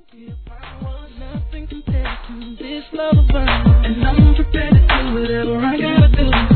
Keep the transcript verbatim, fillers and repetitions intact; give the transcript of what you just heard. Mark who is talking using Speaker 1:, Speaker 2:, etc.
Speaker 1: Nothing compared to this love of mine, and I'm prepared to do whatever I gotta do.